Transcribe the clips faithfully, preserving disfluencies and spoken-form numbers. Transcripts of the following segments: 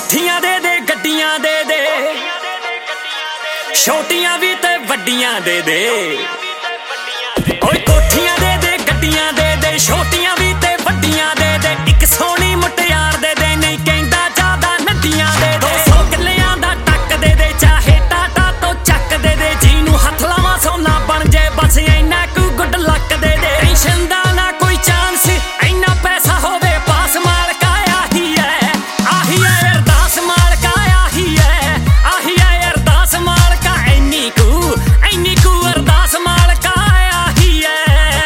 कोठियां दे दे गड्डियां दे दे, छोटियां भी ते वड्डियां दे दे। ओए कोठियां दे दे गड्डियां दे दे, छोटियां भी ते वड्डियां दे दे। इक सोहनी मुटियार दे दे, नहीं कहंदा ज्यादा नड्डियां दे दे। दो सौ किल्लियां दा टक दे दे, चाहे टाटा तो चक दे दे। जीनू हथ लावां सोना बन जे बस, इन्ना कु गुड लक दे दे। टेंशन दा ना कोई चांस, इन्ना पैसा होवे पास। मालका आही है आही है अरदास, मालका आही है आही है अरदास। मालका इन्नी कु इन्नी कु अरदास, मालका आही है।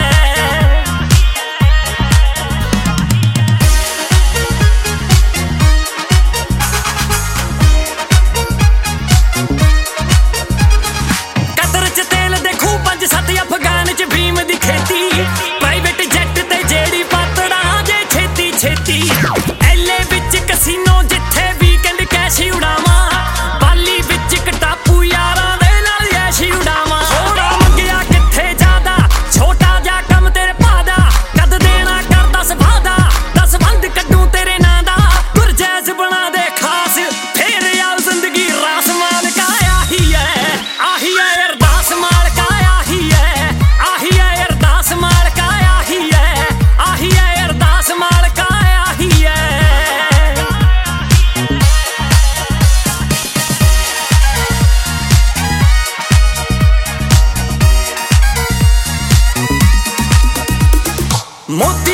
कतर च तेल दे खूह, पंज सत्त अफगान च भीम दी खेती। प्राइवेट जैट ते जेड़ी पातड़ा जे छेती छेती। एले विच कसीनो जिथे वीकेंड कैश उड़ावां, बाली विच इक टापू यारां दे नाल ऐश उड़ावां। थोड़ा मंगिया किथे ज्यादा, छोटा जा कम तेरे भादा। कद देना कर दस वादा, दस बंद कड्डू तेरे नां दा। गुरजैस बना दे खास, फेर आओ जिंदगी रास। मालका आही है आही है अरदास, मालका आही है आही है अरदास। मालका आही है आही है अरदास, मालका आही है। मोती